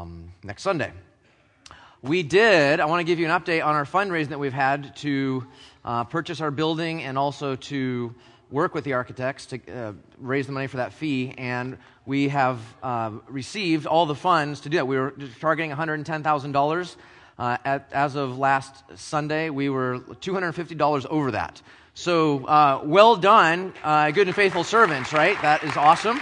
next Sunday. I want to give you an update on our fundraising that we've had to purchase our building and also to work with the architects to raise the money for that fee, and we have received all the funds to do that. We were targeting $110,000. As of last Sunday, we were $250 over that. So well done, good and faithful servants, right? That is awesome.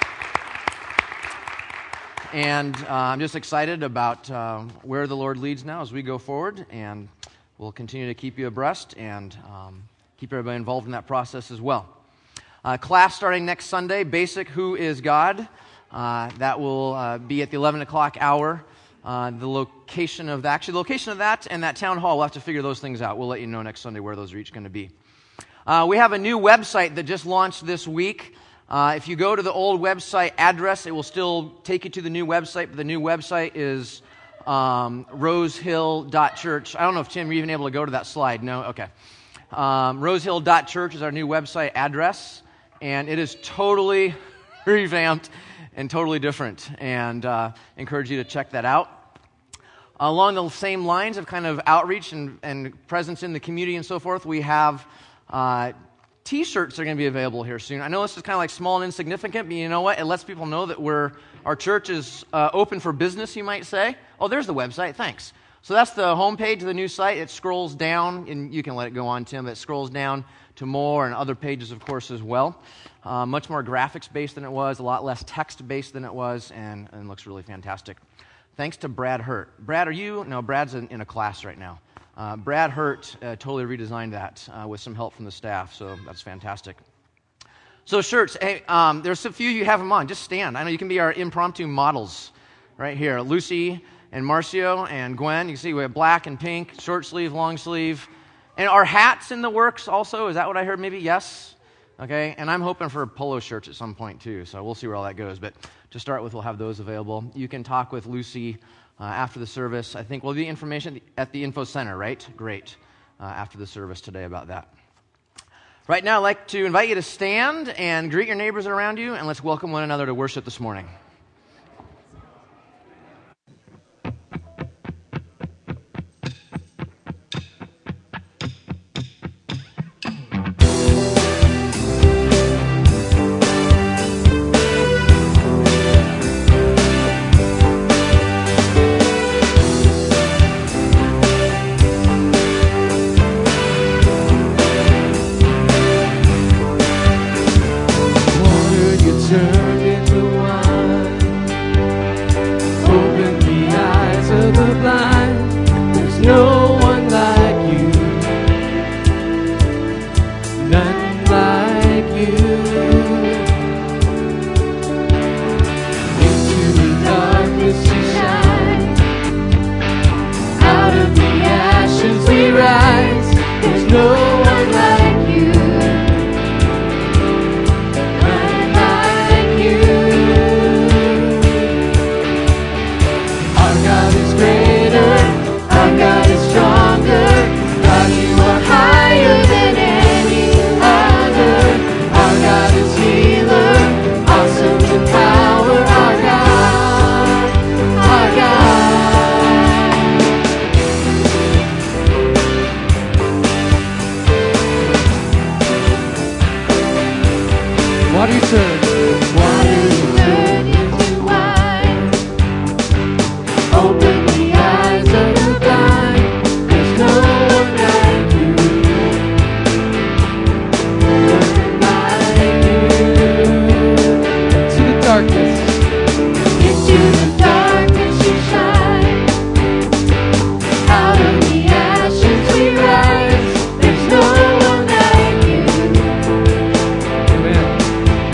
And I'm just excited about where the Lord leads now as we go forward, and we'll continue to keep you abreast and keep everybody involved in that process as well. Class starting next Sunday, Basic Who is God. That will be at the 11 o'clock hour. The location of that and that town hall, we'll have to figure those things out. We'll let you know next Sunday where those are each going to be. We have a new website that just launched this week. If you go to the old website address, it will still take you to the new website, but the new website is rosehill.church. I don't know if, Tim, you're even able to go to that slide. No? Okay. Rosehill.church is our new website address, and it is totally revamped and totally different, and encourage you to check that out. Along the same lines of kind of outreach and presence in the community and so forth, we have T-shirts are going to be available here soon. I know this is kind of like small and insignificant, but you know what? It lets people know that our church is open for business, you might say. Oh, there's the website. Thanks. So that's the homepage of the new site. It scrolls down, and you can let it go on, Tim, but it scrolls down to more and other pages, of course, as well. Much more graphics-based than it was, a lot less text-based than it was, and looks really fantastic. Thanks to Brad Hurt. Brad, Brad's in a class right now. Brad Hurt totally redesigned that with some help from the staff, so that's fantastic. So shirts, hey, there's a few you have them on. Just stand. I know you can be our impromptu models right here. Lucy and Marcio and Gwen. You can see we have black and pink, short sleeve, long sleeve. And our hats in the works also. Is that what I heard? Maybe yes. Okay, and I'm hoping for polo shirts at some point too, so we'll see where all that goes. But to start with, we'll have those available. You can talk with Lucy after the service. I think we'll do information at the info center, right? Great. After the service today about that. Right now, I'd like to invite you to stand and greet your neighbors around you, and let's welcome one another to worship this morning.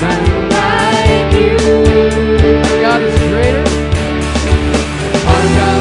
Our God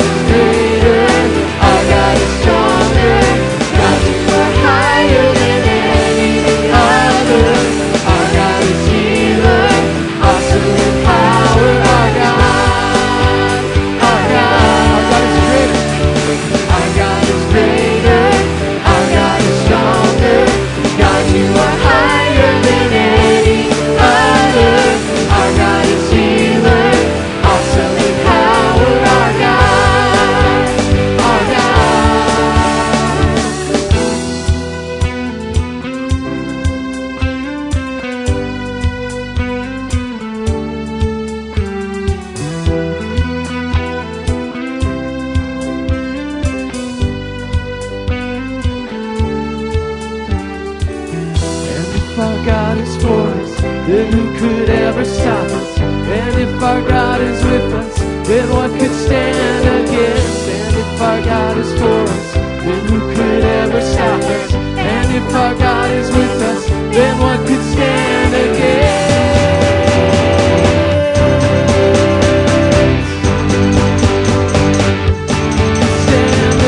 then what could stand against? And if our God is for us, then who could ever stop us? And if our God is with us, then what could stand against? Stand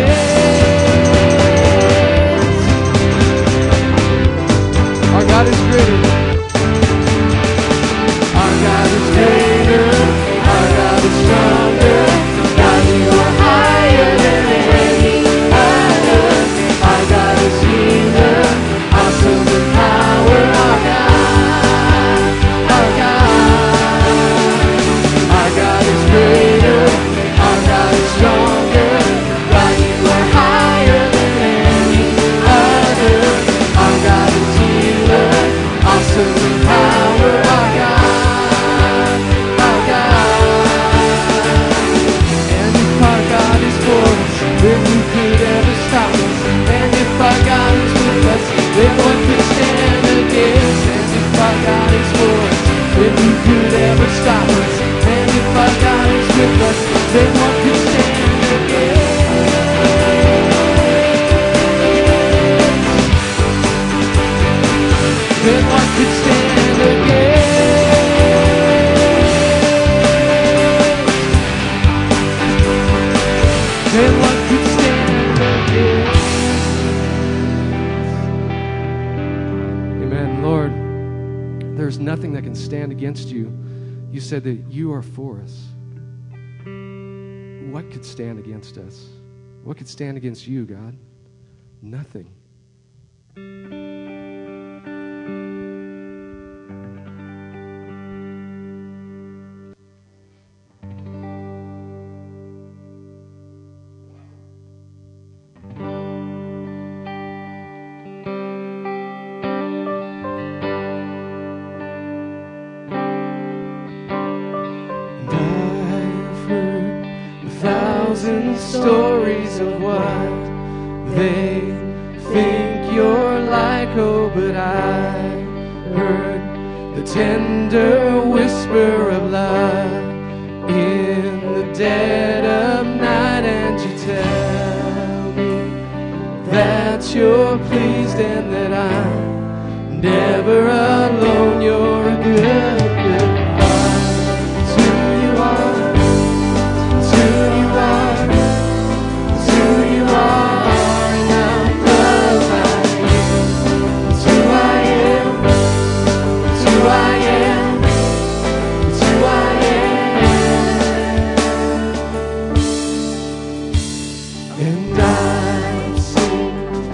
against. Our God is greater. Our God is greater. Our God is stronger. God, you are higher than any other. Our God is healer, awesome in power. Our God, our God. Our God is greater. Our God is stronger. God, you are higher than any other. Our God is healer, awesome in power. Our God, our God. And if our God is for us, then who could ever stop us? And if our God is with us, then what could stand against? And if our God is for us, then who could ever stop us? And if our God is with us, then what could stand against? Then what could stand against? Then what could stand against? Amen. Lord, there's nothing that can stand against you. You said that you are for us. What could stand against us? What could stand against you, God? Nothing. Stories of what they think you're like, oh, but I heard the tender whisper of love in the dead of night, and you tell me that you're pleased and that I'm never alone. You're a good Father. It's who you are. It's who you are.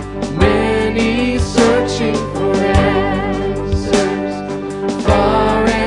Searching for answers far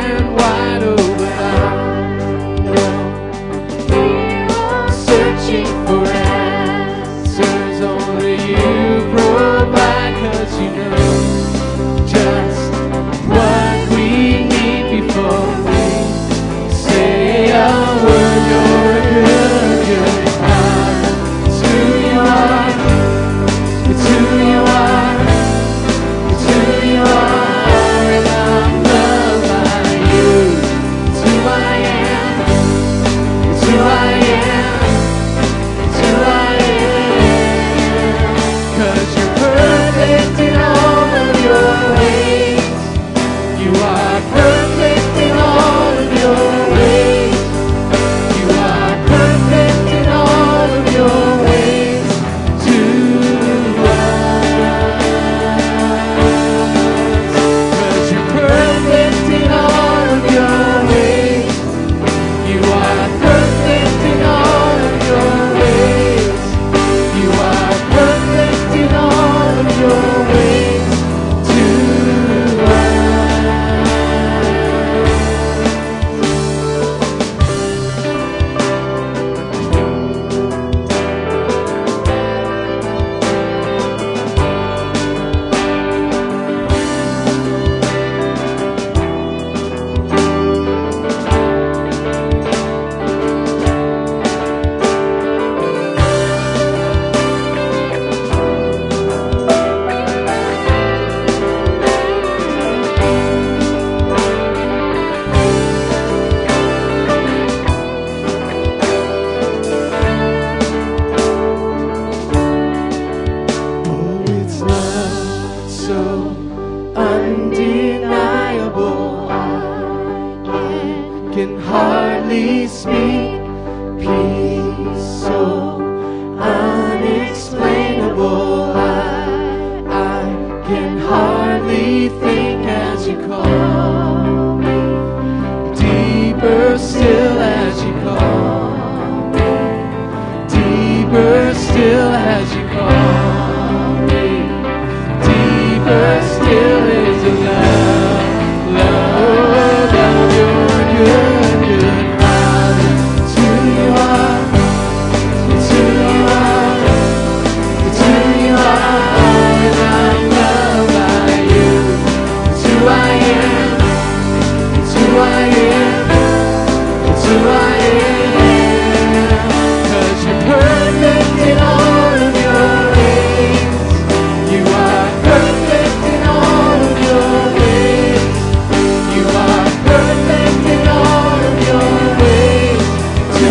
as you call me. Deeper still is the love, love of your good, good Father. It's who you are. It's who you are. It's who you are, and I'm loved by you. It's who I am. It's who I am. It's who I am. 'Cause you're perfect in all of your ways. You are perfect in all of your ways. You are perfect in all of your ways to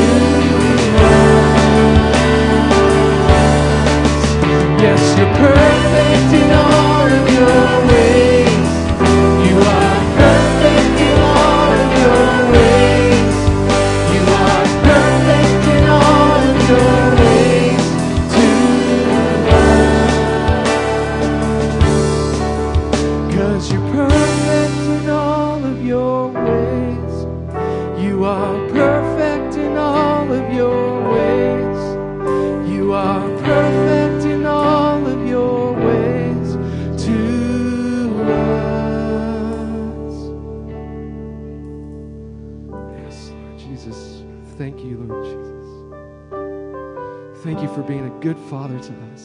us. Yes, you're perfect in all of your ways. You are perfect in all of your ways. You are perfect in all of your ways to us. 'Cause you're perfect in all of your ways. You are perfect in all of your ways. You are perfect in all of your ways to us. Yes, Lord Jesus. Thank you, Lord Jesus. Thank you for being a good Father to us.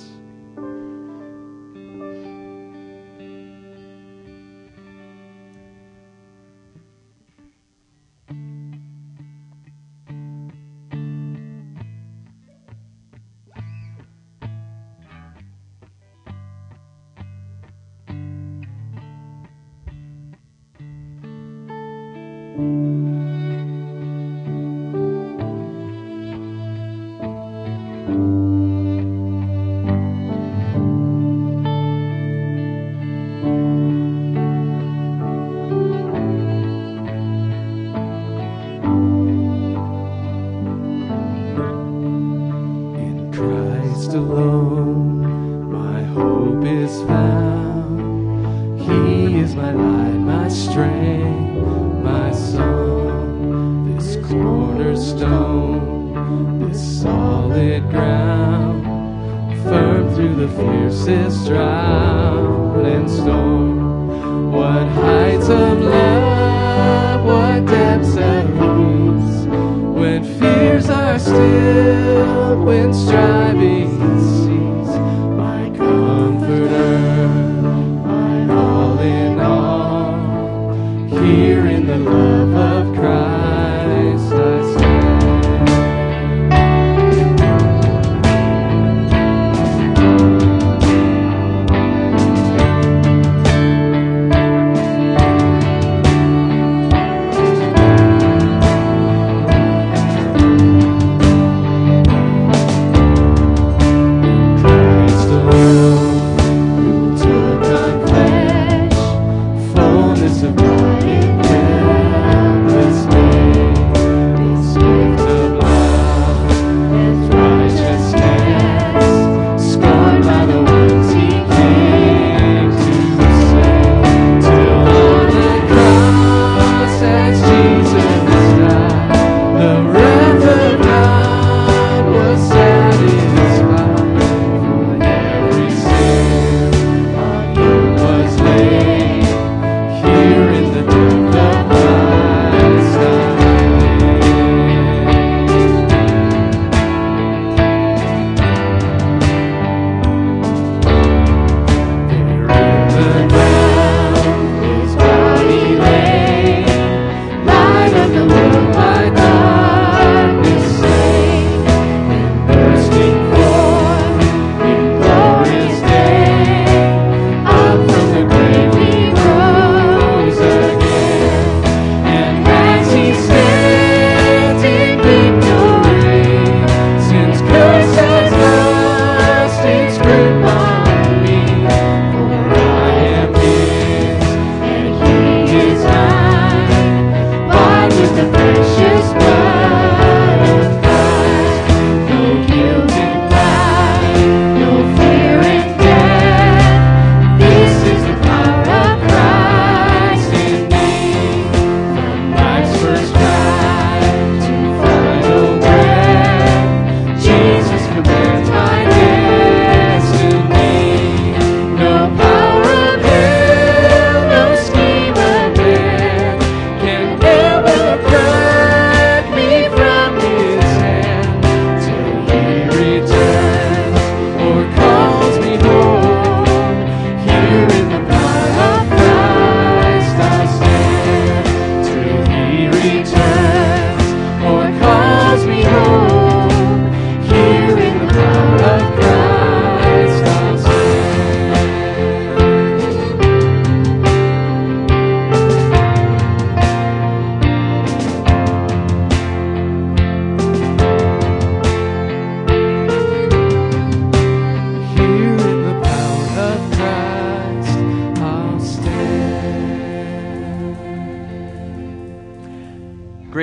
In Christ alone, my hope is found. He is my light, my strength, my song. This cornerstone, this solid ground, firm through the fiercest drought and storm. What heights of love, what depths of peace, when fears are still, when striving cease. My comforter, my all in all, here in the love of Christ I stand.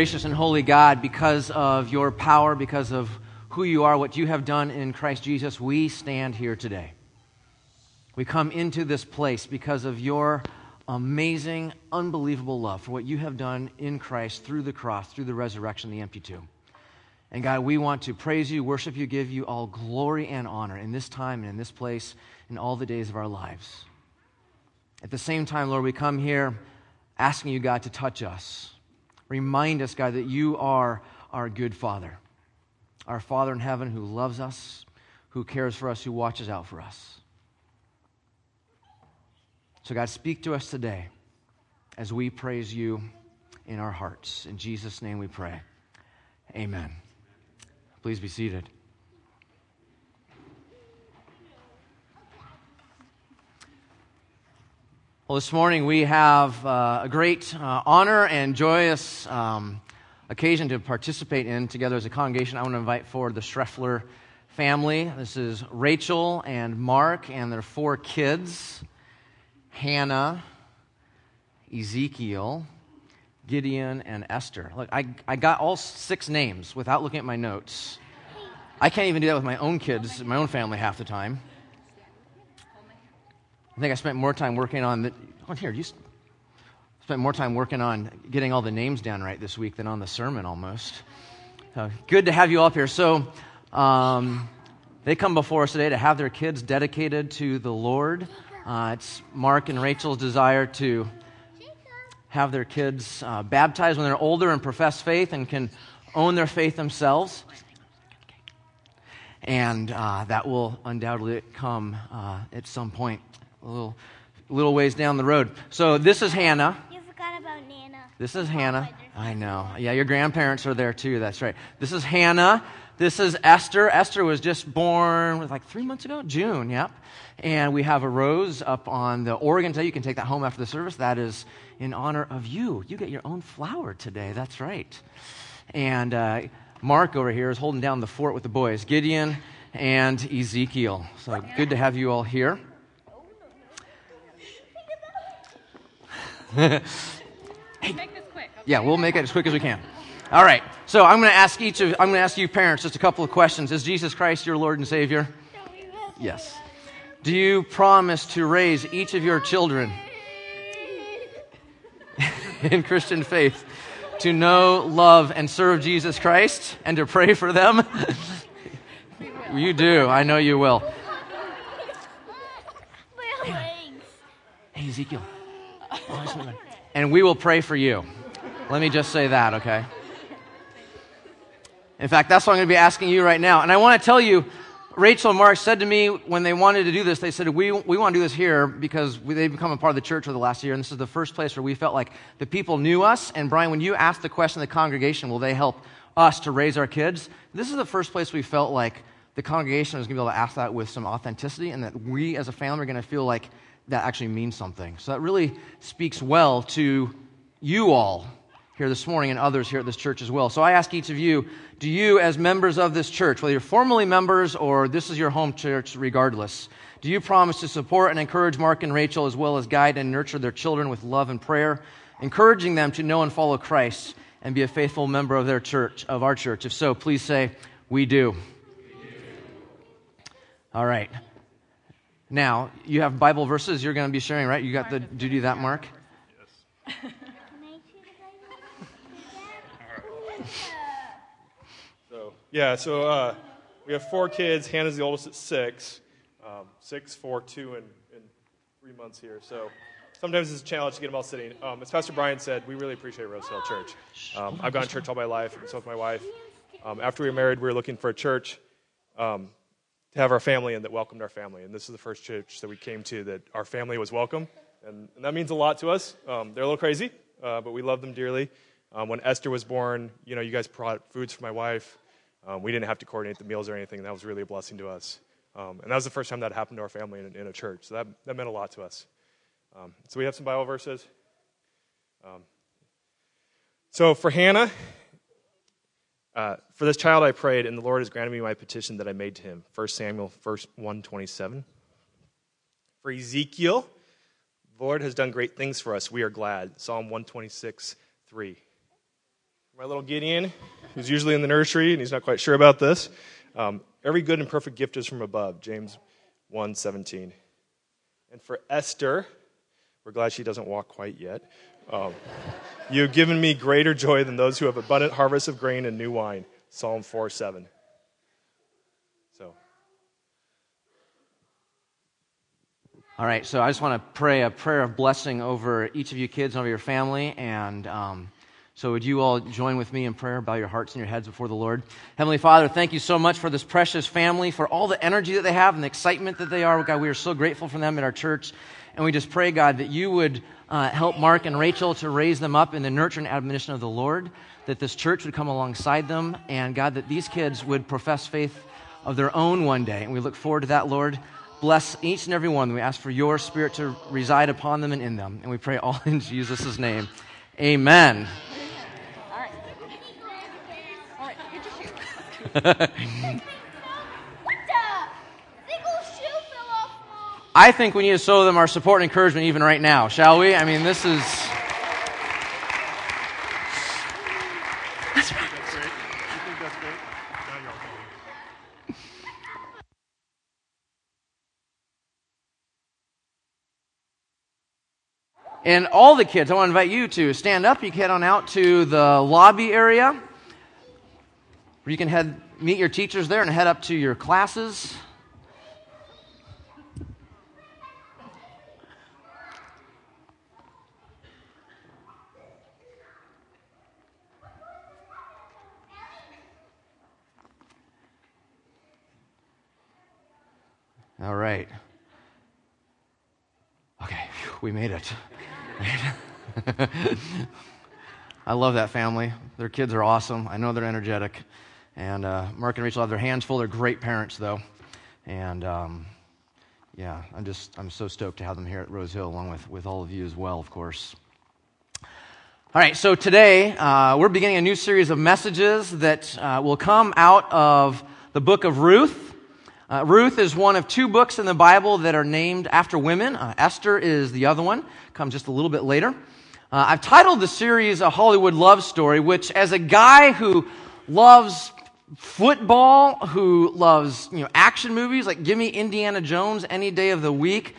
gracious and holy God, because of your power, because of who you are, what you have done in Christ Jesus, we stand here today. We come into this place because of your amazing, unbelievable love for what you have done in Christ through the cross, through the resurrection, the empty tomb. And God, we want to praise you, worship you, give you all glory and honor in this time and in this place in all the days of our lives. At the same time, Lord, we come here asking you, God, to touch us. Remind us, God, that you are our good Father, our Father in heaven who loves us, who cares for us, who watches out for us. So, God, speak to us today as we praise you in our hearts. In Jesus' name we pray. Amen. Please be seated. Well, this morning we have a great honor and joyous occasion to participate in together as a congregation. I want to invite forward the Schreffler family. This is Rachel and Mark and their 4 kids, Hannah, Ezekiel, Gideon, and Esther. Look, I got all 6 names without looking at my notes. I can't even do that with my own kids, my own family half the time. I think I spent more time working on spent more time working on getting all the names down right this week than on the sermon almost. Good to have you all up here. So they come before us today to have their kids dedicated to the Lord. It's Mark and Rachel's desire to have their kids baptized when they're older and profess faith and can own their faith themselves. And that will undoubtedly come at some point, a little ways down the road. So this is Hannah. You forgot about Nana. This is Hannah. I know. Yeah, your grandparents are there too. That's right. This is Hannah. This is Esther. Esther was just born like 3 months ago, June. Yep. And we have a rose up on the Oregon today. You can take that home after the service. That is in honor of you. You get your own flower today. That's right. And Mark over here is holding down the fort with the boys, Gideon and Ezekiel. So good to have you all here. Hey. Make this quick. Okay? Yeah, we'll make it as quick as we can. All right. So I'm going to ask you parents just a couple of questions. Is Jesus Christ your Lord and Savior? Yes. Do you promise to raise each of your children in Christian faith to know, love, and serve Jesus Christ and to pray for them? You do. I know you will. Hey, Ezekiel. And we will pray for you. Let me just say that, okay? In fact, that's what I'm going to be asking you right now. And I want to tell you, Rachel and Mark said to me when they wanted to do this, they said, we want to do this here because they've become a part of the church for the last year, and this is the first place where we felt like the people knew us. And Brian, when you asked the question of the congregation, will they help us to raise our kids? This is the first place we felt like the congregation was going to be able to ask that with some authenticity, and that we as a family are going to feel like that actually means something. So that really speaks well to you all here this morning and others here at this church as well. So I ask each of you, do you as members of this church, whether you're formally members or this is your home church regardless, do you promise to support and encourage Mark and Rachel as well as guide and nurture their children with love and prayer, encouraging them to know and follow Christ and be a faithful member of their church, of our church? If so, please say, we do. All right. Now, you have Bible verses you're going to be sharing, right? You got the duty of that, Mark? Yes. So we have 4 kids. Hannah's the oldest at 6. 6, 4, 2, and 3 months here. So sometimes it's a challenge to get them all sitting. As Pastor Brian said, we really appreciate Roseville Church. I've gone to church all my life, and so has my wife. After we were married, we were looking for a church to have our family in that welcomed our family. And this is the first church that we came to that our family was welcome. And that means a lot to us. They're a little crazy, but we love them dearly. When Esther was born, you guys brought foods for my wife. We didn't have to coordinate the meals or anything. And that was really a blessing to us. And that was the first time that happened to our family in a church. So that meant a lot to us. So we have some Bible verses. So for Hannah, for this child I prayed, and the Lord has granted me my petition that I made to him. 1 Samuel 1:27. For Ezekiel, the Lord has done great things for us. We are glad. Psalm 126:3. My little Gideon, who's usually in the nursery, and he's not quite sure about this. Every good and perfect gift is from above, James 1:17. And for Esther, we're glad she doesn't walk quite yet. You have given me greater joy than those who have abundant harvests of grain and new wine, Psalm 4:7. So. All right, so I just want to pray a prayer of blessing over each of you kids and over your family, and so would you all join with me in prayer, bow your hearts and your heads before the Lord. Heavenly Father, thank you so much for this precious family, for all the energy that they have and the excitement that they are. God, we are so grateful for them at our church, and we just pray, God, that you would help Mark and Rachel to raise them up in the nurture and admonition of the Lord, that this church would come alongside them, and God, that these kids would profess faith of their own one day, and we look forward to that, Lord. Bless each and every one. We ask for your Spirit to reside upon them and in them, and we pray all in Jesus' name. Amen. What the? Big old shoe fell off, Mom. I think we need to show them our support and encouragement even right now, shall we? I mean, this is... That's great. You think that's great? Now you're all And all the kids, I want to invite you to stand up. You can head on out to the lobby area, where you can meet your teachers there and head up to your classes. All right. Okay, we made it. I love that family. Their kids are awesome. I know they're energetic. And Mark and Rachel have their hands full. They're great parents, though. And yeah, I'm so stoked to have them here at Rose Hill, along with all of you as well, of course. All right, so today we're beginning a new series of messages that will come out of the book of Ruth. Ruth is one of two books in the Bible that are named after women. Esther is the other one, comes just a little bit later. I've titled the series A Hollywood Love Story, which as a guy who loves football, who loves action movies, like give me Indiana Jones any day of the week,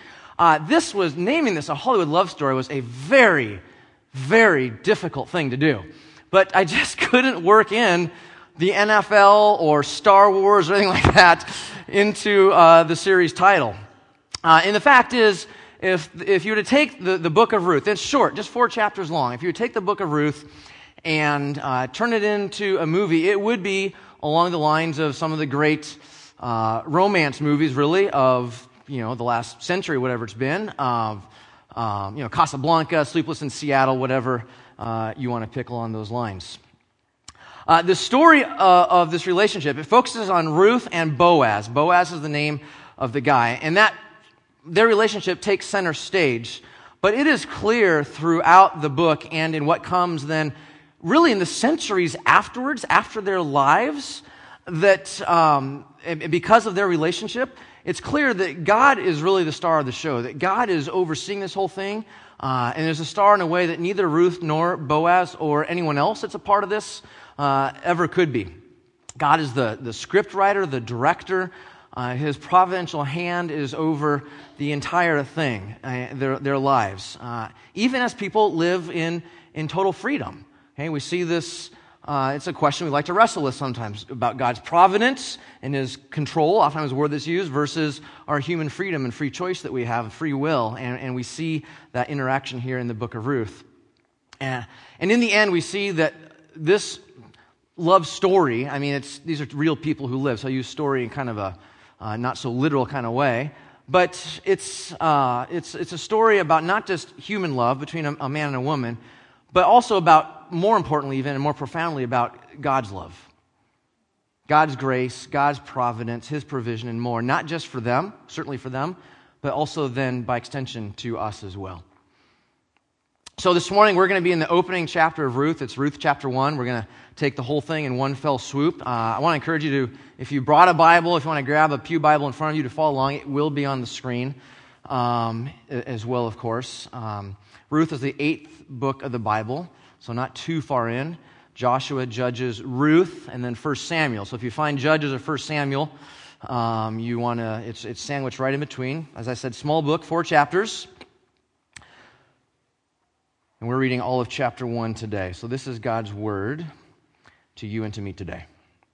naming this A Hollywood Love Story was a very, very difficult thing to do. But I just couldn't work in the NFL or Star Wars or anything like that into the series title. And the fact is, if you were to take the book of Ruth, it's short, just 4 chapters long. If you would take the book of Ruth and turn it into a movie, it would be along the lines of some of the great romance movies, really, of the last century, whatever it's been, of Casablanca, Sleepless in Seattle, whatever you want to pick along those lines. The story of this relationship, it focuses on Ruth and Boaz. Boaz is the name of the guy, and their relationship takes center stage. But it is clear throughout the book and in what comes then, really in the centuries afterwards, after their lives, that because of their relationship, it's clear that God is really the star of the show, that God is overseeing this whole thing, and is a star in a way that neither Ruth nor Boaz or anyone else that's a part of this ever could be. God is the script writer, the director. His providential hand is over the entire thing, their lives. Even as people live in total freedom. Okay, we see this, it's a question we like to wrestle with sometimes about God's providence and His control, oftentimes a word that's used, versus our human freedom and free choice that we have, free will. And we see that interaction here in the book of Ruth. And in the end, we see that this love story, I mean, these are real people who live, so I use story in kind of a not so literal kind of way, but it's a story about not just human love between a man and a woman, but also about, more importantly even, and more profoundly about God's love. God's grace, God's providence, His provision, and more, not just for them, certainly for them, but also then by extension to us as well. So this morning we're going to be in the opening chapter of Ruth. It's Ruth chapter 1. We're going to take the whole thing in one fell swoop. I want to encourage you to, if you brought a Bible, if you want to grab a pew Bible in front of you to follow along, it will be on the screen as well, of course. Ruth is the 8th book of the Bible, so not too far in. Joshua, Judges, Ruth, and then 1 Samuel. So if you find Judges or 1 Samuel, you want to, it's sandwiched right in between. As I said, small book, 4 chapters. And we're reading all of chapter 1 today. So this is God's word to you and to me today.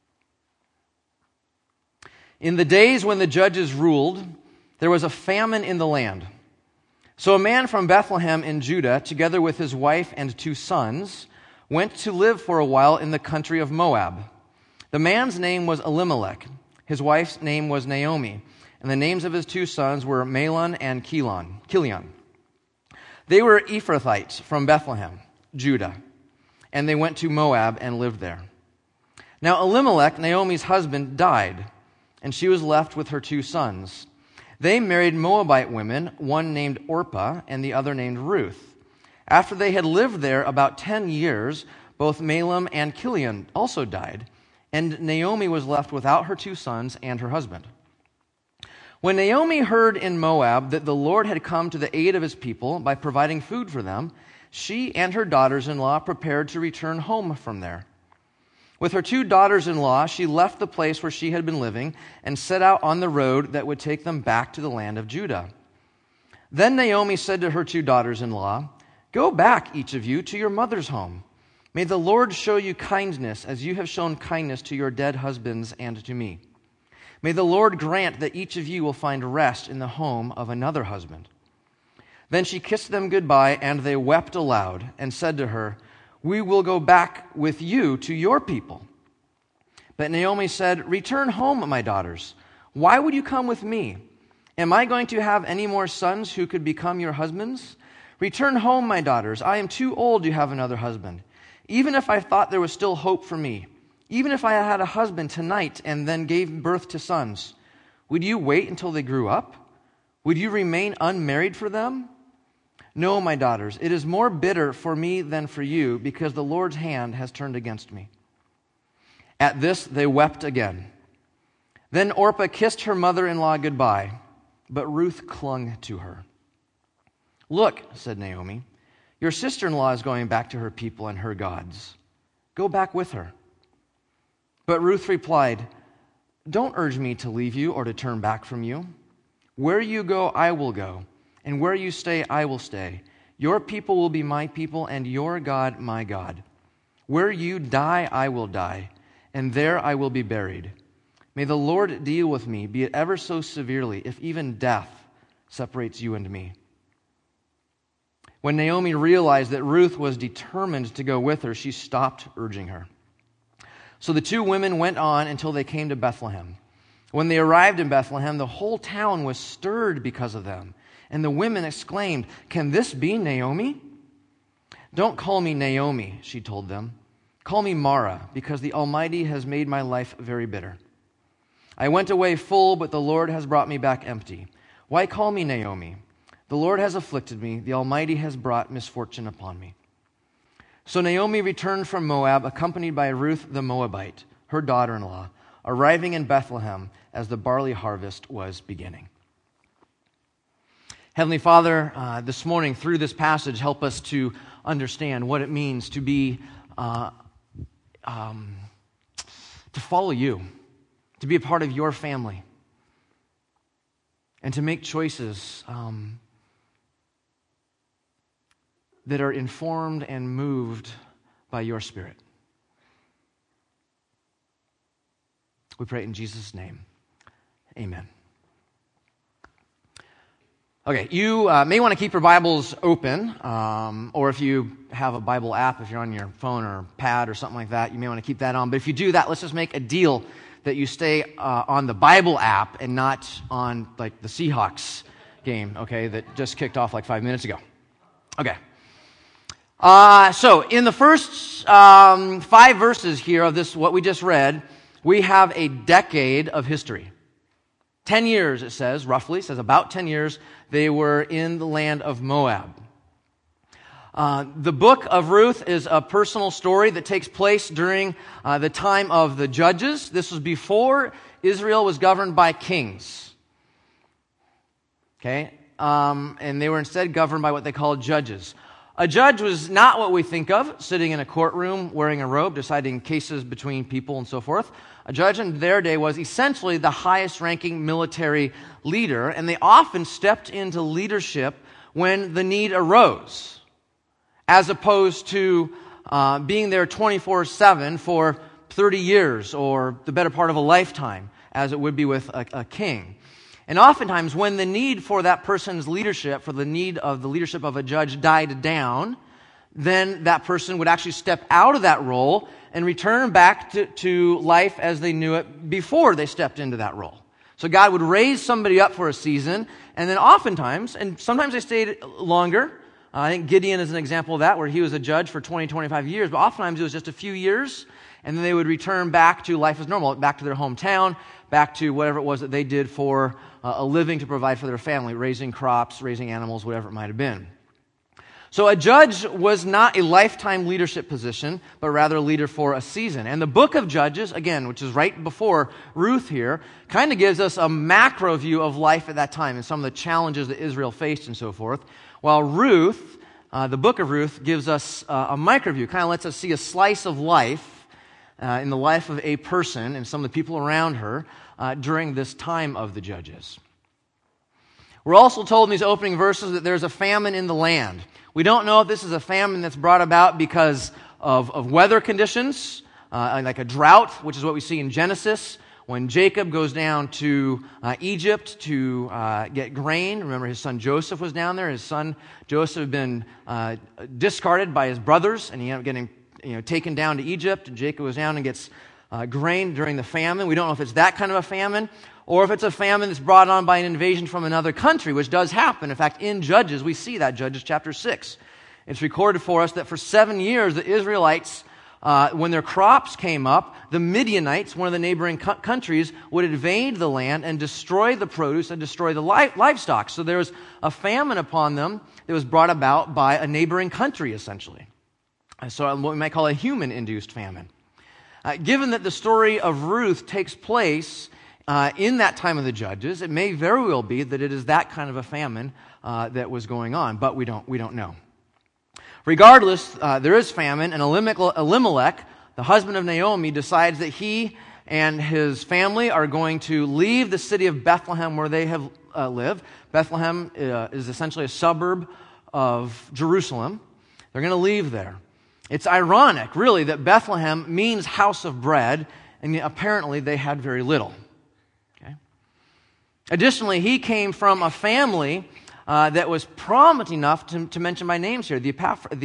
In the days when the judges ruled, there was a famine in the land. So a man from Bethlehem in Judah, together with his wife and 2 sons, went to live for a while in the country of Moab. The man's name was Elimelech. His wife's name was Naomi. And the names of his 2 sons were Mahlon and Chilion. They were Ephrathites from Bethlehem, Judah. And they went to Moab and lived there. Now Elimelech, Naomi's husband, died, and she was left with her 2 sons. They married Moabite women, one named Orpah and the other named Ruth. After they had lived there about 10 years, both Mahlon and Chilion also died, and Naomi was left without her 2 sons and her husband. When Naomi heard in Moab that the Lord had come to the aid of his people by providing food for them, she and her daughters-in-law prepared to return home from there. With her 2 daughters-in-law, she left the place where she had been living and set out on the road that would take them back to the land of Judah. Then Naomi said to her 2 daughters-in-law, "Go back, each of you, to your mother's home. May the Lord show you kindness as you have shown kindness to your dead husbands and to me. May the Lord grant that each of you will find rest in the home of another husband." Then she kissed them goodbye, and they wept aloud and said to her, "We will go back with you to your people." But Naomi said, "Return home, my daughters. Why would you come with me? Am I going to have any more sons who could become your husbands? Return home, my daughters. I am too old to have another husband. Even if I thought there was still hope for me, even if I had a husband tonight and then gave birth to sons, would you wait until they grew up? Would you remain unmarried for them? No, my daughters, it is more bitter for me than for you, because the Lord's hand has turned against me." At this they wept again. Then Orpah kissed her mother-in-law goodbye, but Ruth clung to her. "Look," said Naomi, "your sister-in-law is going back to her people and her gods. Go back with her." But Ruth replied, "Don't urge me to leave you or to turn back from you. Where you go, I will go, and where you stay, I will stay. Your people will be my people, and your God, my God. Where you die, I will die, and there I will be buried. May the Lord deal with me, be it ever so severely, if even death separates you and me." When Naomi realized that Ruth was determined to go with her, she stopped urging her. So the 2 women went on until they came to Bethlehem. When they arrived in Bethlehem, the whole town was stirred because of them. And the women exclaimed, "Can this be Naomi?" "Don't call me Naomi," she told them. "Call me Mara, because the Almighty has made my life very bitter. I went away full, but the Lord has brought me back empty. Why call me Naomi? The Lord has afflicted me. The Almighty has brought misfortune upon me." So Naomi returned from Moab, accompanied by Ruth the Moabite, her daughter-in-law, arriving in Bethlehem as the barley harvest was beginning. Heavenly Father, this morning through this passage, help us to understand what it means to be, to follow you, to be a part of your family, and to make choices that are informed and moved by your Spirit. We pray in Jesus' name. Amen. Okay, you may want to keep your Bibles open, or if you have a Bible app, if you're on your phone or pad or something like that, you may want to keep that on. But if you do that, let's just make a deal that you stay on the Bible app and not on like the Seahawks game, okay, that just kicked off like 5 minutes ago. Okay. So in the first 5 verses here of this, what we just read, we have a decade of history. 10 years, it says, roughly, it says about 10 years, they were in the land of Moab. The book of Ruth is a personal story that takes place during the time of the judges. This was before Israel was governed by kings. Okay? And they were instead governed by what they called judges. A judge was not what we think of, sitting in a courtroom wearing a robe, deciding cases between people and so forth. A judge in their day was essentially the highest-ranking military leader, and they often stepped into leadership when the need arose, as opposed to being there 24/7 for 30 years or the better part of a lifetime, as it would be with a king. And oftentimes, when the need for that person's leadership, for the need of the leadership of a judge died down, then that person would actually step out of that role and return back to life as they knew it before they stepped into that role. So God would raise somebody up for a season, and then oftentimes, and sometimes they stayed longer. I think Gideon is an example of that, where he was a judge for 20, 25 years, but oftentimes it was just a few years, and then they would return back to life as normal, back to their hometown, back to whatever it was that they did for a living to provide for their family, raising crops, raising animals, whatever it might have been. So a judge was not a lifetime leadership position, but rather a leader for a season. And the book of Judges, again, which is right before Ruth here, kind of gives us a macro view of life at that time and some of the challenges that Israel faced and so forth. While Ruth, the book of Ruth, gives us a micro view, kind of lets us see a slice of life in the life of a person and some of the people around her during this time of the Judges. We're also told in these opening verses that there's a famine in the land. We don't know if this is a famine that's brought about because of weather conditions, like a drought, which is what we see in Genesis, when Jacob goes down to Egypt to get grain. Remember, his son Joseph was down there. His son Joseph had been discarded by his brothers, and he ended up getting taken down to Egypt. And Jacob goes down and gets grain during the famine. We don't know if it's that kind of a famine, or if it's a famine that's brought on by an invasion from another country, which does happen. In fact, in Judges, we see that, Judges chapter 6. It's recorded for us that for 7 years, the Israelites, when their crops came up, the Midianites, one of the neighboring countries, would invade the land and destroy the produce and destroy the livestock. So there was a famine upon them that was brought about by a neighboring country, essentially. So what we might call a human-induced famine. Given that the story of Ruth takes place in that time of the Judges, it may very well be that it is that kind of a famine that was going on, but we don't know. Regardless, there is famine, and Elimelech, the husband of Naomi, decides that he and his family are going to leave the city of Bethlehem where they have lived. Bethlehem is essentially a suburb of Jerusalem. They're going to leave there. It's ironic, really, that Bethlehem means house of bread, and apparently they had very little. Okay? Additionally, he came from a family that was prominent enough to mention by names here, the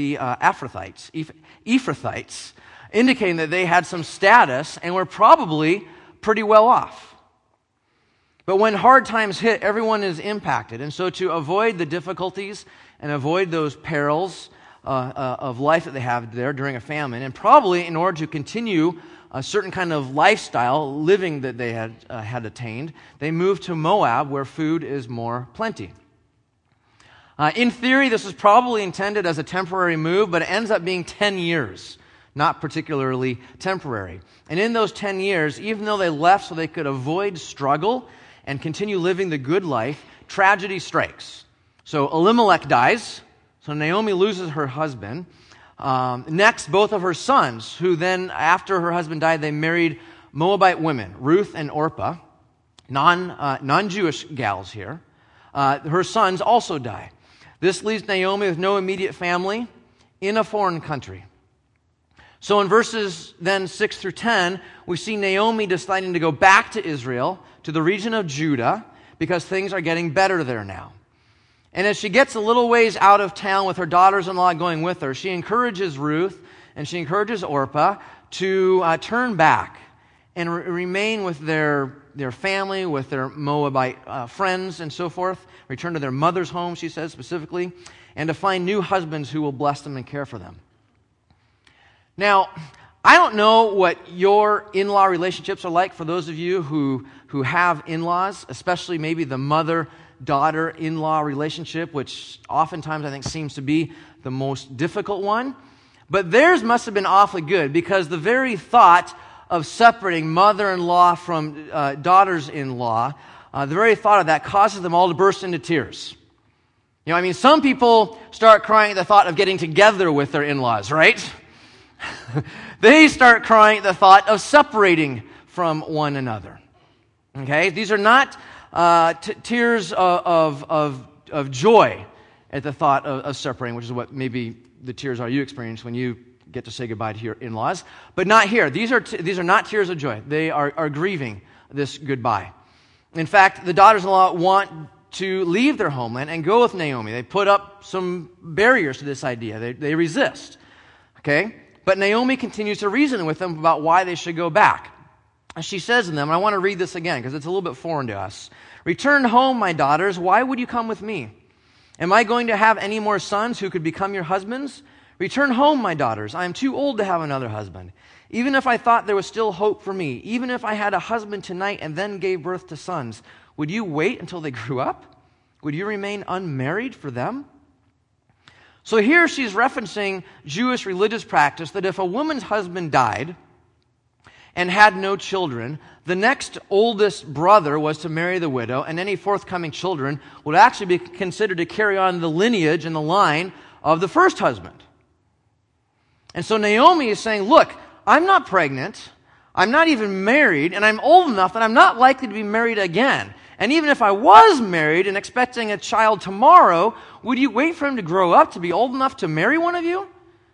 Ephrathites, indicating that they had some status and were probably pretty well off. But when hard times hit, everyone is impacted. And so to avoid the difficulties and avoid those perils of life that they have there during a famine, and probably in order to continue a certain kind of lifestyle, living that they had attained, they moved to Moab, where food is more plenty. In theory, this was probably intended as a temporary move, but it ends up being 10 years, not particularly temporary. And in those 10 years, even though they left so they could avoid struggle and continue living the good life, tragedy strikes. So Elimelech dies, so Naomi loses her husband. Next, both of her sons, who then, after her husband died, they married Moabite women, Ruth and Orpah, non-Jewish gals here. Her sons also die. This leaves Naomi with no immediate family in a foreign country. So in verses then 6 through 10, we see Naomi deciding to go back to Israel, to the region of Judah, because things are getting better there now. And as she gets a little ways out of town with her daughters-in-law going with her, she encourages Ruth and she encourages Orpah to turn back and remain with their family, with their Moabite friends and so forth, return to their mother's home, she says specifically, and to find new husbands who will bless them and care for them. Now, I don't know what your in-law relationships are like for those of you who have in-laws, especially maybe the mother-daughter-in-law relationship, which oftentimes I think seems to be the most difficult one. But theirs must have been awfully good, because the very thought of separating mother-in-law from daughters-in-law, the very thought of that causes them all to burst into tears. You know, I mean, some people start crying at the thought of getting together with their in-laws, right? They start crying at the thought of separating from one another. Okay? These are not tears of joy at the thought of separating, which is what maybe the tears are you experience when you get to say goodbye to your in-laws. But not here. These are not tears of joy. They are grieving this goodbye. In fact, the daughters-in-law want to leave their homeland and go with Naomi. They put up some barriers to this idea. They resist. Okay? But Naomi continues to reason with them about why they should go back. She says to them, and I want to read this again because it's a little bit foreign to us. "Return home, my daughters. Why would you come with me? Am I going to have any more sons who could become your husbands? Return home, my daughters. I am too old to have another husband. Even if I thought there was still hope for me, even if I had a husband tonight and then gave birth to sons, would you wait until they grew up? Would you remain unmarried for them?" So here she's referencing Jewish religious practice that if a woman's husband died and had no children, the next oldest brother was to marry the widow, and any forthcoming children would actually be considered to carry on the lineage and the line of the first husband. And so Naomi is saying, look, I'm not pregnant, I'm not even married, and I'm old enough that I'm not likely to be married again. And even if I was married and expecting a child tomorrow, would you wait for him to grow up to be old enough to marry one of you?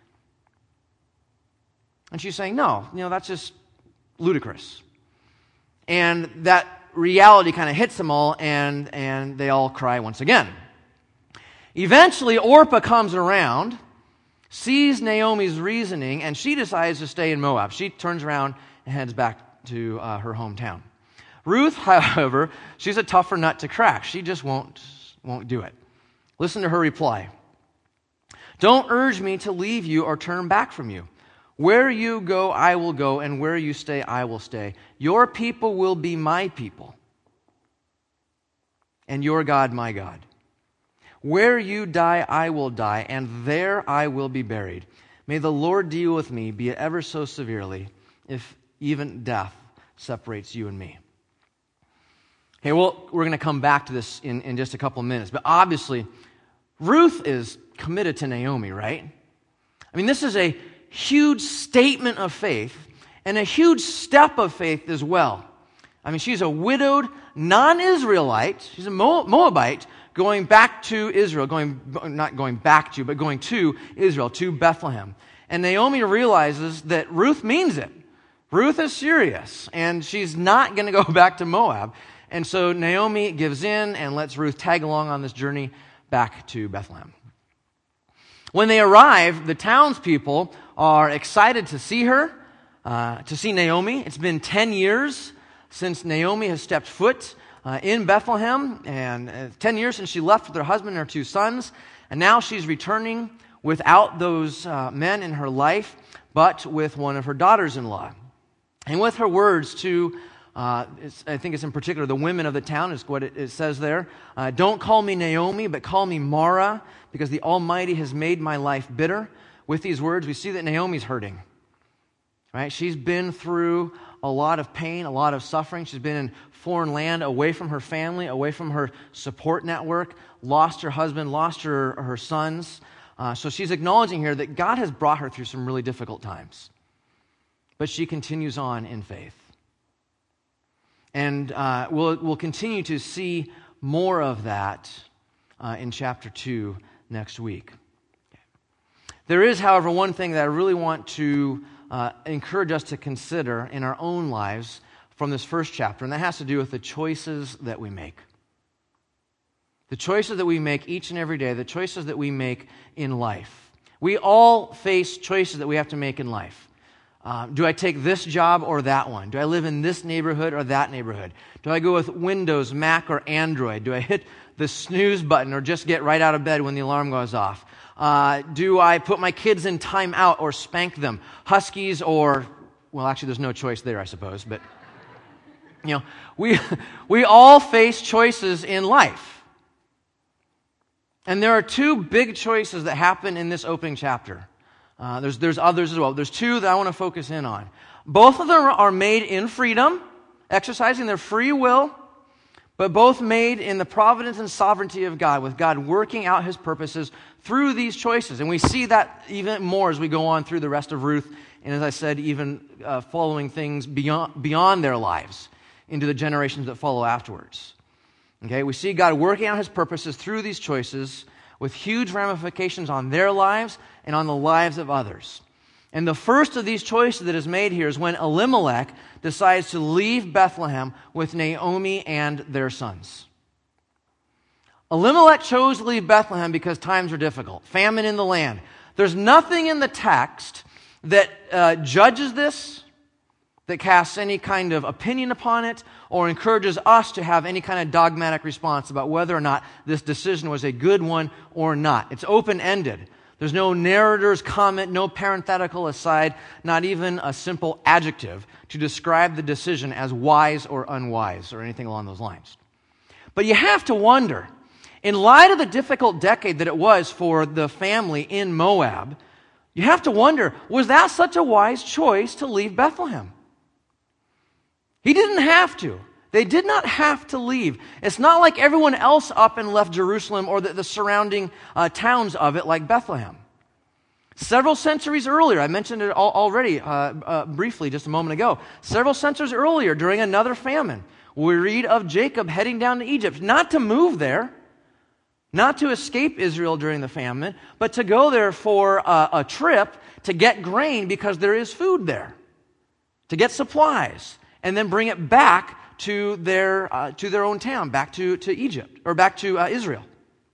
And she's saying, no, that's just ludicrous. And that reality kind of hits them all, and they all cry once again. Eventually, Orpah comes around, sees Naomi's reasoning, and she decides to stay in Moab. She turns around and heads back to her hometown. Ruth, however, she's a tougher nut to crack. She just won't do it. Listen to her reply. "Don't urge me to leave you or turn back from you. Where you go, I will go, and where you stay, I will stay. Your people will be my people, and your God, my God. Where you die, I will die, and there I will be buried. May the Lord deal with me, be it ever so severely, if even death separates you and me." Okay, well, we're going to come back to this in just a couple of minutes. But obviously, Ruth is committed to Naomi, right? I mean, this is a huge statement of faith and a huge step of faith as well. I mean, she's a widowed non-Israelite. She's a Moabite going back to Israel, not going back to, but going to Israel, to Bethlehem. And Naomi realizes that Ruth means it. Ruth is serious, and she's not going to go back to Moab. And so Naomi gives in and lets Ruth tag along on this journey back to Bethlehem. When they arrive, the townspeople are excited to see her, to see Naomi. It's been 10 years since Naomi has stepped foot in Bethlehem, and 10 years since she left with her husband and her 2 sons. And now she's returning without those men in her life, but with one of her daughters-in-law. And with her words to I think it's in particular the women of the town is what it says there. "Don't call me Naomi, but call me Mara, because the Almighty has made my life bitter." With these words, we see that Naomi's hurting. Right? She's been through a lot of pain, a lot of suffering. She's been in foreign land, away from her family, away from her support network, lost her husband, lost her sons. So she's acknowledging here that God has brought her through some really difficult times. But she continues on in faith. And we'll continue to see more of that in chapter 2 next week. There is, however, one thing that I really want to encourage us to consider in our own lives from this first chapter, and that has to do with the choices that we make. The choices that we make each and every day, the choices that we make in life. We all face choices that we have to make in life. Do I take this job or that one? Do I live in this neighborhood or that neighborhood? Do I go with Windows, Mac, or Android? Do I hit the snooze button or just get right out of bed when the alarm goes off? Do I put my kids in time out or spank them? Huskies or, well, actually there's no choice there, I suppose, but we all face choices in life. And there are 2 big choices that happen in this opening chapter. There's others as well. There's 2 that I want to focus in on. Both of them are made in freedom, exercising their free will, but both made in the providence and sovereignty of God, with God working out his purposes through these choices. And we see that even more as we go on through the rest of Ruth, and as I said, even following things beyond their lives into the generations that follow afterwards. Okay, we see God working out his purposes through these choices with huge ramifications on their lives and on the lives of others. And the first of these choices that is made here is when Elimelech decides to leave Bethlehem with Naomi and their sons. Elimelech chose to leave Bethlehem because times are difficult, famine in the land. There's nothing in the text that judges this, that casts any kind of opinion upon it, or encourages us to have any kind of dogmatic response about whether or not this decision was a good one or not. It's open-ended. There's no narrator's comment, no parenthetical aside, not even a simple adjective to describe the decision as wise or unwise or anything along those lines. But you have to wonder, in light of the difficult decade that it was for the family in Moab, you have to wonder, was that such a wise choice to leave Bethlehem? He didn't have to. They did not have to leave. It's not like everyone else up and left Jerusalem or the surrounding towns of it like Bethlehem. Several centuries earlier, I mentioned it already briefly just a moment ago, several centuries earlier during another famine, we read of Jacob heading down to Egypt, not to move there, not to escape Israel during the famine, but to go there for a trip to get grain because there is food there, to get supplies, and then bring it back to their own town, back to Egypt, or back to Israel.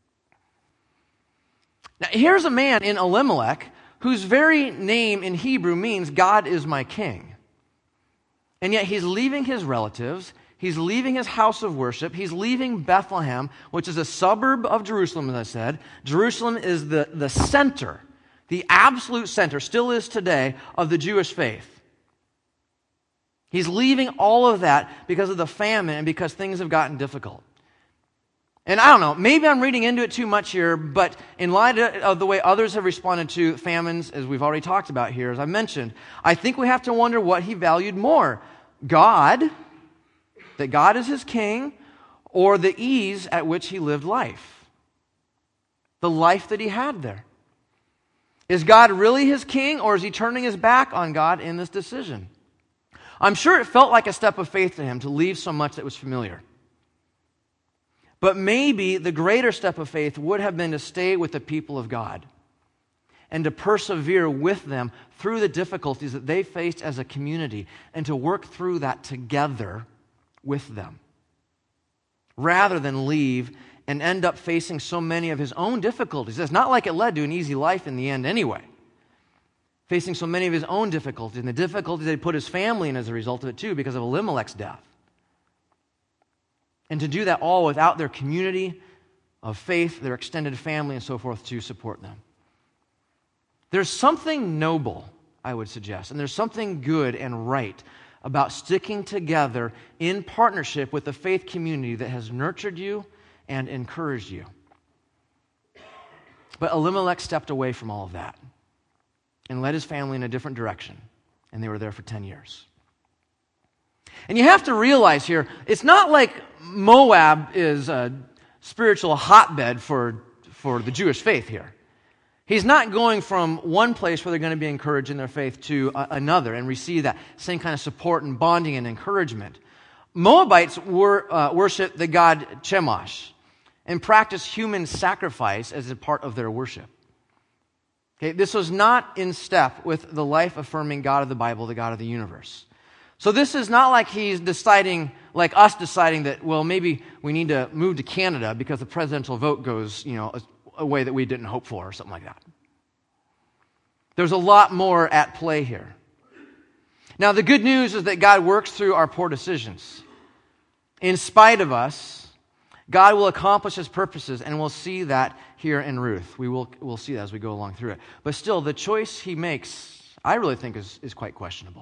Now, here's a man in Elimelech whose very name in Hebrew means God is my king. And yet he's leaving his relatives, he's leaving his house of worship, he's leaving Bethlehem, which is a suburb of Jerusalem, as I said. Jerusalem is the center, the absolute center, still is today, of the Jewish faith. He's leaving all of that because of the famine and because things have gotten difficult. And I don't know, maybe I'm reading into it too much here, but in light of the way others have responded to famines, as we've already talked about here, as I mentioned, I think we have to wonder what he valued more. God, that God is his king, or the ease at which he lived life. The life that he had there. Is God really his king, or is he turning his back on God in this decision? I'm sure it felt like a step of faith to him to leave so much that was familiar. But maybe the greater step of faith would have been to stay with the people of God and to persevere with them through the difficulties that they faced as a community and to work through that together with them, rather than leave and end up facing so many of his own difficulties. It's not like it led to an easy life in the end anyway. Facing so many of his own difficulties, and the difficulties that he put his family in as a result of it too, because of Elimelech's death. And to do that all without their community of faith, their extended family, and so forth to support them. There's something noble, I would suggest, and there's something good and right about sticking together in partnership with the faith community that has nurtured you and encouraged you. But Elimelech stepped away from all of that and led his family in a different direction. And they were there for 10 years. And you have to realize here, it's not like Moab is a spiritual hotbed for the Jewish faith here. He's not going from one place where they're going to be encouraged in their faith to another and receive that same kind of support and bonding and encouragement. Moabites worship the god Chemosh and practice human sacrifice as a part of their worship. Okay, this was not in step with the life-affirming God of the Bible, the God of the universe. So this is not like he's deciding, like us deciding that, well, maybe we need to move to Canada because the presidential vote goes, a way that we didn't hope for or something like that. There's a lot more at play here. Now, the good news is that God works through our poor decisions. In spite of us, God will accomplish his purposes, and we'll see that here in Ruth. We'll see that as we go along through it. But still, the choice he makes, I really think is quite questionable.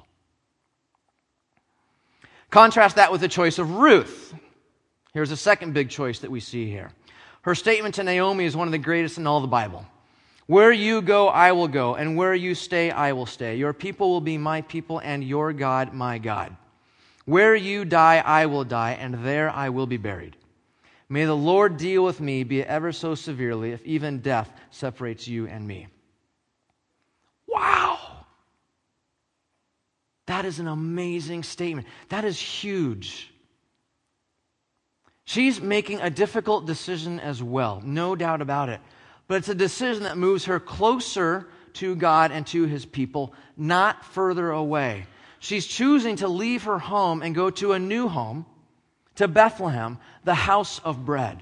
Contrast that with the choice of Ruth. Here's a second big choice that we see here. Her statement to Naomi is one of the greatest in all the Bible. Where you go, I will go, and where you stay, I will stay. Your people will be my people, and your God, my God. Where you die, I will die, and there I will be buried. May the Lord deal with me, be it ever so severely, if even death separates you and me. Wow! That is an amazing statement. That is huge. She's making a difficult decision as well, no doubt about it. But it's a decision that moves her closer to God and to His people, not further away. She's choosing to leave her home and go to a new home, to Bethlehem, the house of bread.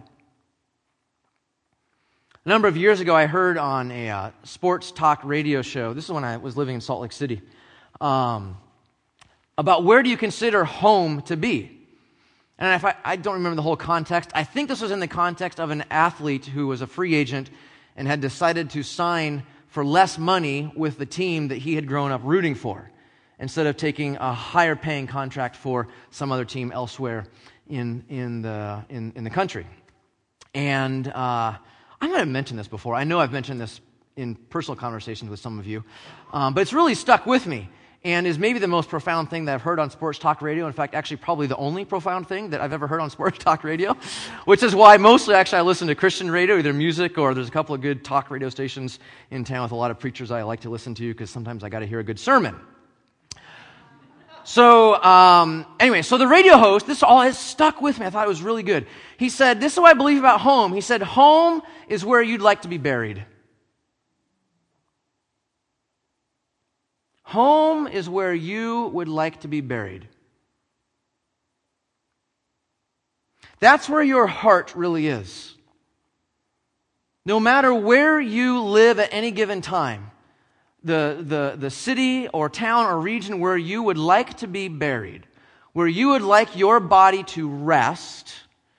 A number of years ago, I heard on a sports talk radio show, this is when I was living in Salt Lake City, about where do you consider home to be? And if I don't remember the whole context. I think this was in the context of an athlete who was a free agent and had decided to sign for less money with the team that he had grown up rooting for, instead of taking a higher paying contract for some other team elsewhere in the country. And I might have mentioned this before. I know I've mentioned this in personal conversations with some of you, but it's really stuck with me and is maybe the most profound thing that I've heard on sports talk radio. In fact, actually probably the only profound thing that I've ever heard on sports talk radio, which is why mostly actually I listen to Christian radio, either music or there's a couple of good talk radio stations in town with a lot of preachers I like to listen to because sometimes I got to hear a good sermon. So, anyway, so the radio host, this all has stuck with me. I thought it was really good. He said, this is what I believe about home. He said, home is where you'd like to be buried. Home is where you would like to be buried. That's where your heart really is. No matter where you live at any given time, the city or town or region where you would like to be buried, where you would like your body to rest,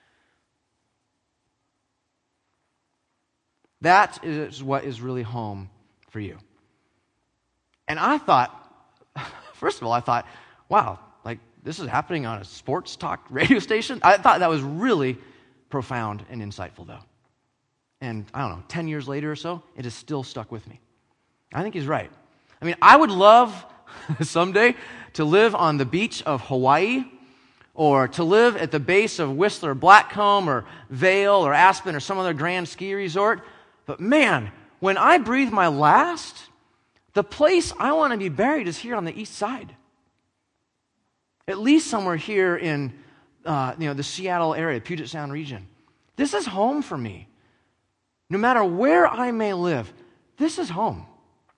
that is what is really home for you. And I thought, first of all, wow, like this is happening on a sports talk radio station? I thought that was really profound and insightful, though. And I don't know, 10 years later or so, it has still stuck with me. I think he's right. I mean, I would love someday to live on the beach of Hawaii or to live at the base of Whistler, Blackcomb, or Vail, or Aspen, or some other grand ski resort. But man, when I breathe my last, the place I want to be buried is here on the east side. At least somewhere here in the Seattle area, Puget Sound region. This is home for me. No matter where I may live, this is home.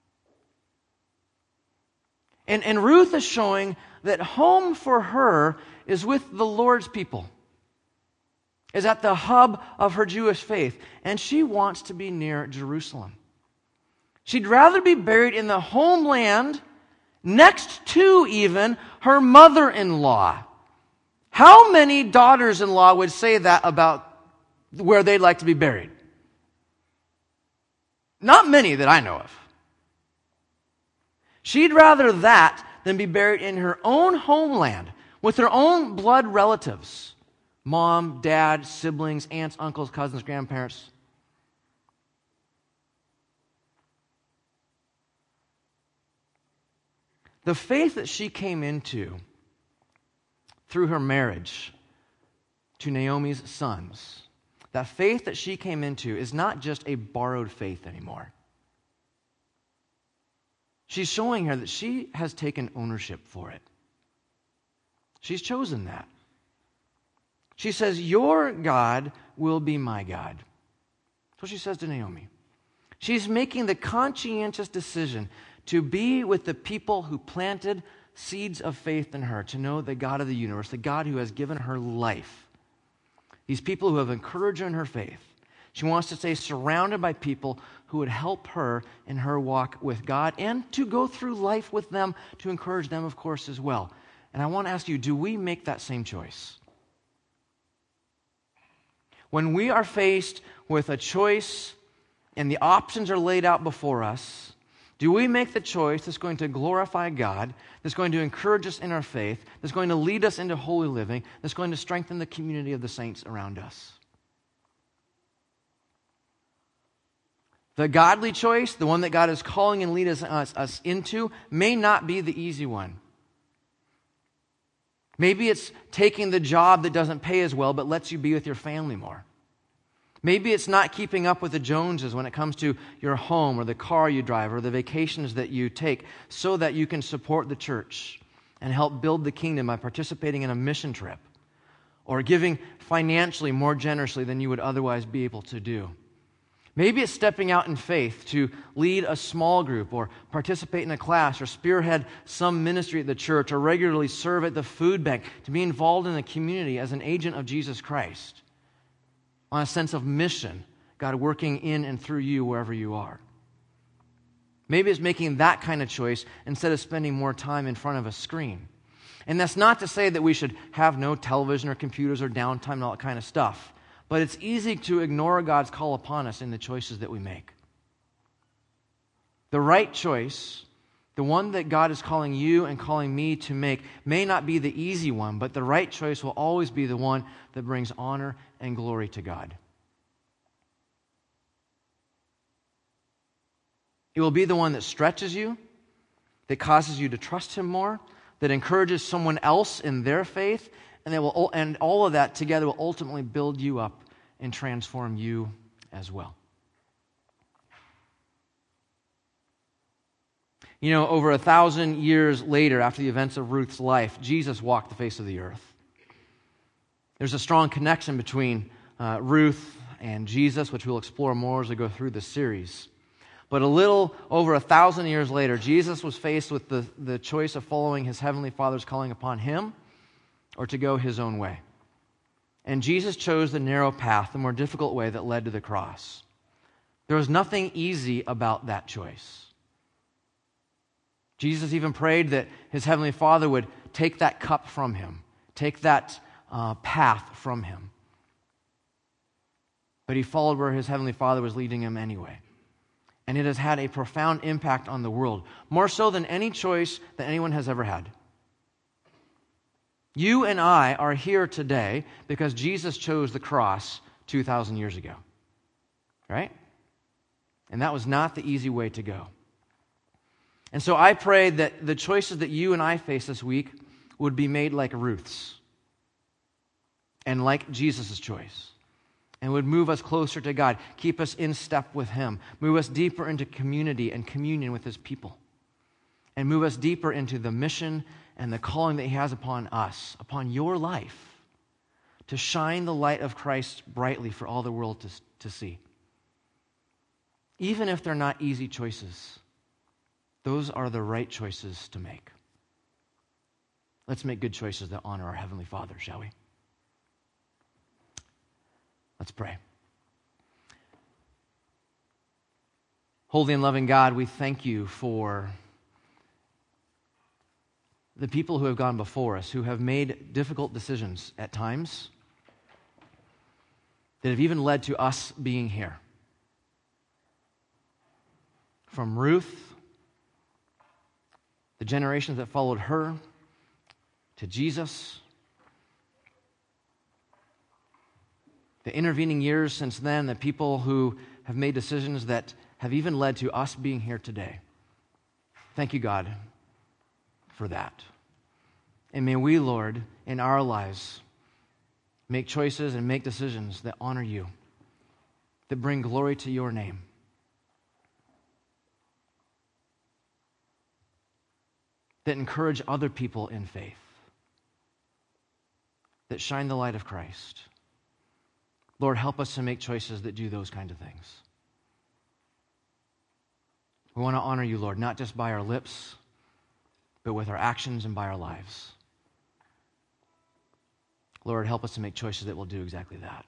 And Ruth is showing that home for her is with the Lord's people, is at the hub of her Jewish faith, and she wants to be near Jerusalem. She'd rather be buried in the homeland next to even her mother-in-law. How many daughters-in-law would say that about where they'd like to be buried? Not many that I know of. She'd rather that than be buried in her own homeland with her own blood relatives. Mom, dad, siblings, aunts, uncles, cousins, grandparents. The faith that she came into through her marriage to Naomi's sons, that faith that she came into is not just a borrowed faith anymore. She's showing her that she has taken ownership for it. She's chosen that. She says, your God will be my God. That's what she says to Naomi. She's making the conscientious decision to be with the people who planted seeds of faith in her, to know the God of the universe, the God who has given her life. These people who have encouraged her in her faith. She wants to stay surrounded by people who would help her in her walk with God and to go through life with them, to encourage them, of course, as well. And I want to ask you, do we make that same choice? When we are faced with a choice and the options are laid out before us, do we make the choice that's going to glorify God, that's going to encourage us in our faith, that's going to lead us into holy living, that's going to strengthen the community of the saints around us? The godly choice, the one that God is calling and leading us into, may not be the easy one. Maybe it's taking the job that doesn't pay as well but lets you be with your family more. Maybe it's not keeping up with the Joneses when it comes to your home or the car you drive or the vacations that you take so that you can support the church and help build the kingdom by participating in a mission trip or giving financially more generously than you would otherwise be able to do. Maybe it's stepping out in faith to lead a small group or participate in a class or spearhead some ministry at the church or regularly serve at the food bank, to be involved in the community as an agent of Jesus Christ on a sense of mission, God working in and through you wherever you are. Maybe it's making that kind of choice instead of spending more time in front of a screen. And that's not to say that we should have no television or computers or downtime and all that kind of stuff. But it's easy to ignore God's call upon us in the choices that we make. The right choice, the one that God is calling you and calling me to make, may not be the easy one, but the right choice will always be the one that brings honor and glory to God. It will be the one that stretches you, that causes you to trust Him more, that encourages someone else in their faith, and all of that together will ultimately build you up and transform you as well. You know, over 1,000 years later, after the events of Ruth's life, Jesus walked the face of the earth. There's a strong connection between Ruth and Jesus, which we'll explore more as we go through this series. But a little over 1,000 years later, Jesus was faced with the choice of following His Heavenly Father's calling upon Him or to go His own way. And Jesus chose the narrow path, the more difficult way that led to the cross. There was nothing easy about that choice. Jesus even prayed that His Heavenly Father would take that cup from Him, take that path from Him. But He followed where His Heavenly Father was leading Him anyway. And it has had a profound impact on the world, more so than any choice that anyone has ever had. You and I are here today because Jesus chose the cross 2,000 years ago. Right? And that was not the easy way to go. And so I pray that the choices that you and I face this week would be made like Ruth's and like Jesus' choice, and would move us closer to God, keep us in step with Him, move us deeper into community and communion with His people, and move us deeper into the mission and the calling that He has upon us, upon your life, to shine the light of Christ brightly for all the world to see. Even if they're not easy choices, those are the right choices to make. Let's make good choices that honor our Heavenly Father, shall we? Let's pray. Holy and loving God, we thank You for the people who have gone before us, who have made difficult decisions at times that have even led to us being here. From Ruth, the generations that followed her, to Jesus, the intervening years since then, the people who have made decisions that have even led to us being here today. Thank You, God, for that. And may we, Lord, in our lives, make choices and make decisions that honor You, that bring glory to Your name. That encourage other people in faith, that shine the light of Christ. Lord, help us to make choices that do those kinds of things. We want to honor You, Lord, not just by our lips, but with our actions and by our lives. Lord, help us to make choices that will do exactly that.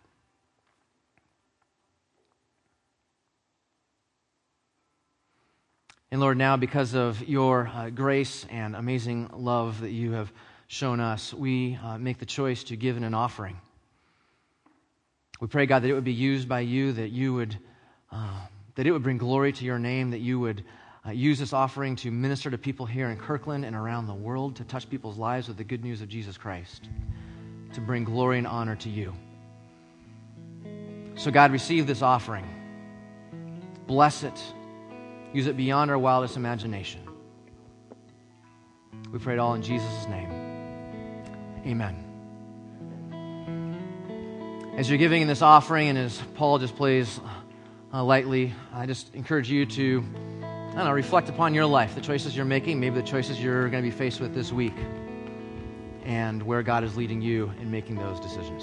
And Lord, now because of Your grace and amazing love that You have shown us, we make the choice to give in an offering. We pray, God, that it would be used by You, that You would, that it would bring glory to Your name, that You would use this offering to minister to people here in Kirkland and around the world, to touch people's lives with the good news of Jesus Christ, to bring glory and honor to You. So God, receive this offering. Bless it. Use it beyond our wildest imagination. We pray it all in Jesus' name. Amen. As you're giving in this offering and as Paul just plays lightly, I just encourage you to, I don't know, reflect upon your life, the choices you're making, maybe the choices you're going to be faced with this week, and where God is leading you in making those decisions.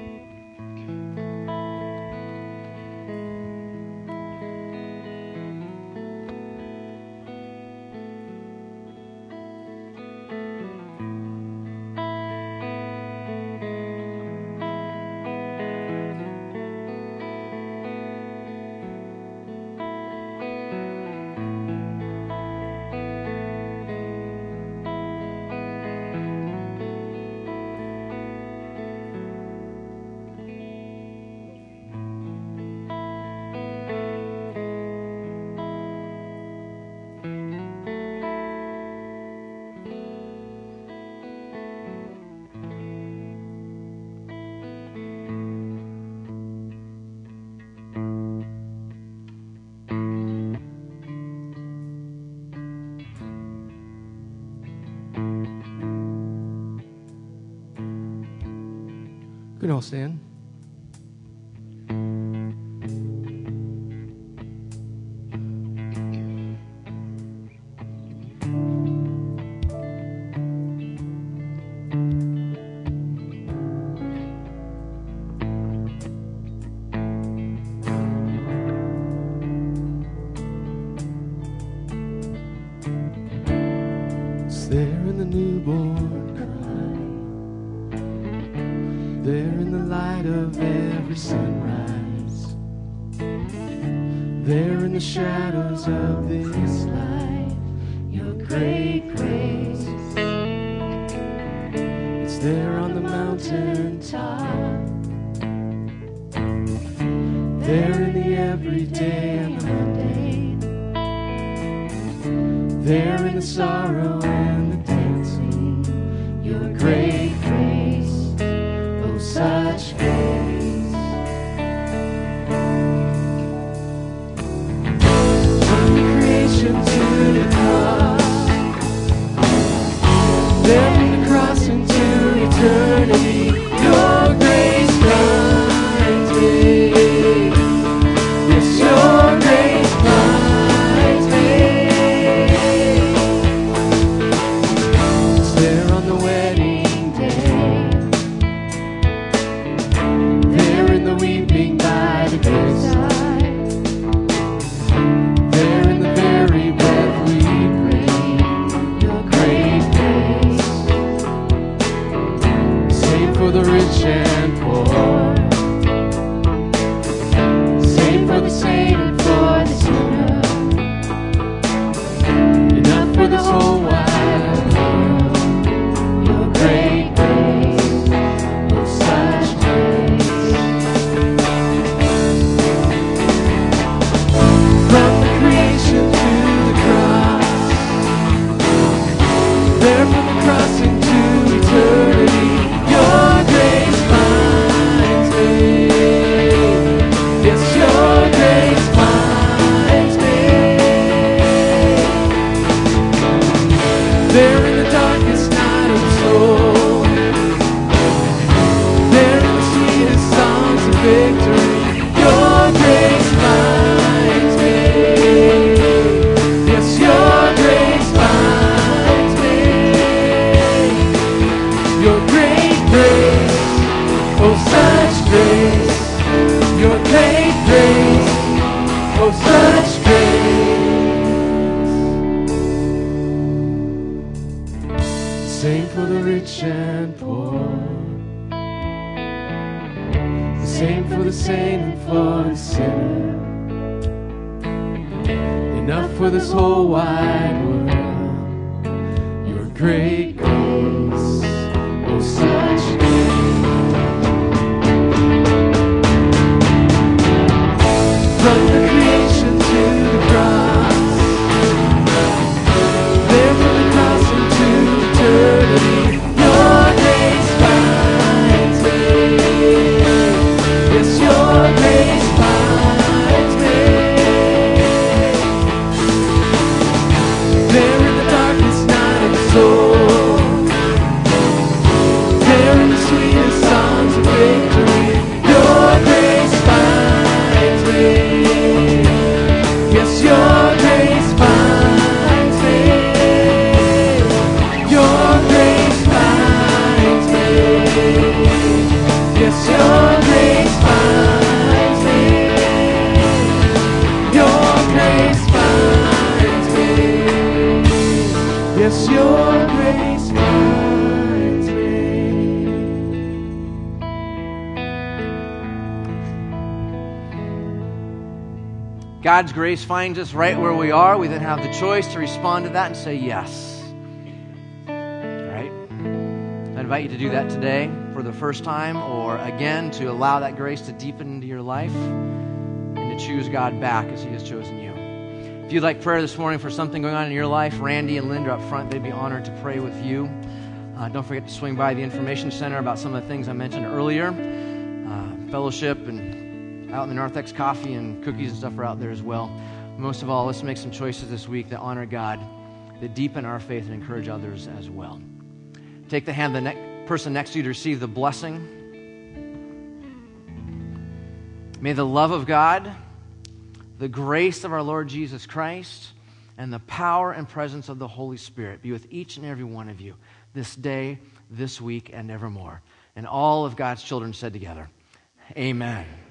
You can all stand. It's there in the newborn cry, there in the light of every sunrise, there in the shadows of this life, your great grace. It's there on the mountain top, there in the everyday and the mundane, there in the sorrow and the dancing, your great grace, oh such grace. From creation to the cross, there from the cross into eternity, your grace finds me. Yes, your grace finds me. It's there on the wedding day, there in the weeping by the bedside, there in the very breath we breathe, your great grace. Same for the rich and poor, same for the saint and for the sinner, enough for this whole wide world, your great grace, oh such grace. From the creation to the cross, there from the cross into eternity, your grace finds me. Yes, your grace finds me. There in the darkest night of soul, there in the sweetest songs of victory, your grace finds me. Yes, your grace finds me. Your great grace, oh such grace. Your great grace, oh such grace. Same for the rich and poor, the same for the saint and for the sinner, enough for this whole wide world, your great grace, oh such grace. From the creation to the cross, there from the cross into eternity, your grace finds me. Yes, your grace finds me. There in the darkest night of soul, your grace finds me. Your grace finds me. Yes, your grace finds me. God's grace finds us right where we are. We then have the choice to respond to that and say yes. Right? I invite you to do that today for the first time, or again, to allow that grace to deepen into your life and to choose God back as He has chosen you. If you'd like prayer this morning for something going on in your life, Randy and Linda up front, they'd be honored to pray with you. Don't forget to swing by the information center about some of the things I mentioned earlier. Fellowship and out in the Narthex coffee and cookies and stuff are out there as well. Most of all, let's make some choices this week that honor God, that deepen our faith and encourage others as well. Take the hand of the person next to you to receive the blessing. May the love of God, the grace of our Lord Jesus Christ, and the power and presence of the Holy Spirit be with each and every one of you this day, this week, and evermore. And all of God's children said together, amen.